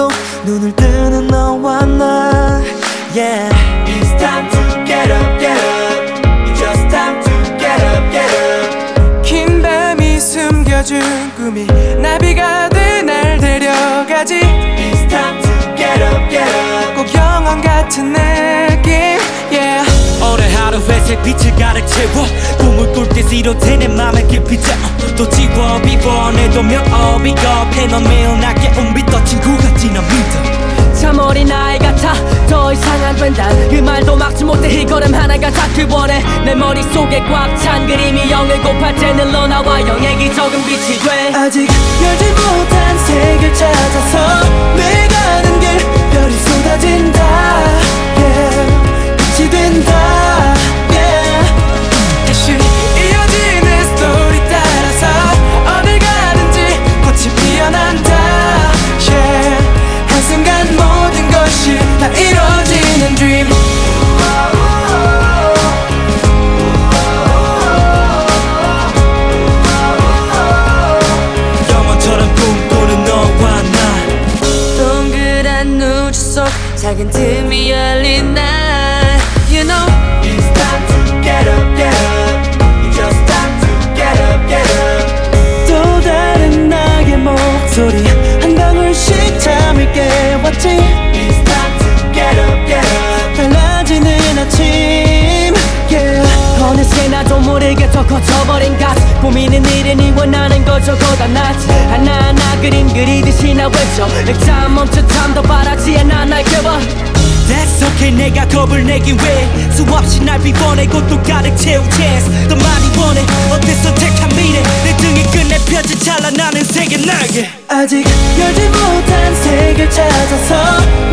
속 눈을 뜨는 너와 나 Yeah It's time to get up, get up. It's just time to get up, get up. 긴 밤이 숨겨준 꿈이 나비가 돼 날 데려가지 It's time to get up, get up. 꼭 영원 같은 느낌 Yeah 오늘 하루 회색 빛을 가득 채워 꿈을 꿀 때 시로되 내 맘을 깊이 또 지워 비워내도 명업이 겁해 넌 매일 나 깨운 빛도 친구 같지 난 믿어 참 어린 아이 같아 더 이상 안 된다 그 말도 막지 못해 이 걸음 하나가 닿길 원해 내 머릿속에 꽉 찬 그림이 0을 곱할 때 늘러 나와 0의 기적은 빛이 돼 아직 열지 못한 색을 찾아서 내가 가는 길 별이 쏟아진다 Yeah 빛이 된다 Yeah 다시 이어지는 스토리 따라서 어딜 가든지 꽃이 피어난다 Yeah 한순간 모든 것이 다 이루어지는 dream 영원처럼 꿈꾸는 너와 나 동그란 우주 속 작은 틈이 열린 날 You know It's time to get up, get up. It's just time to get up, get up. 또 다른 나의 목소리 한 방울씩 잠을 깨웠지 It's time to get up, get up. 달라지는 아침 Yeah 어느새 나도 모르게 더 커져버린 가슴 고민은 이르니 원하는 거 저거다 낫지 하나하나 그림 그리듯이 나 외쳐 일단 멈춰 잠도 바라지 않아 날 깨워 That's okay 내가 겁을 내긴 왜 수없이 날 비워내고 또 가득 채운 chance 더 많이 원해 어때 선택한 미래 내 등에 끝내 펴진 찬란하는 색의 날개 아직 열지 못한 색을 찾아서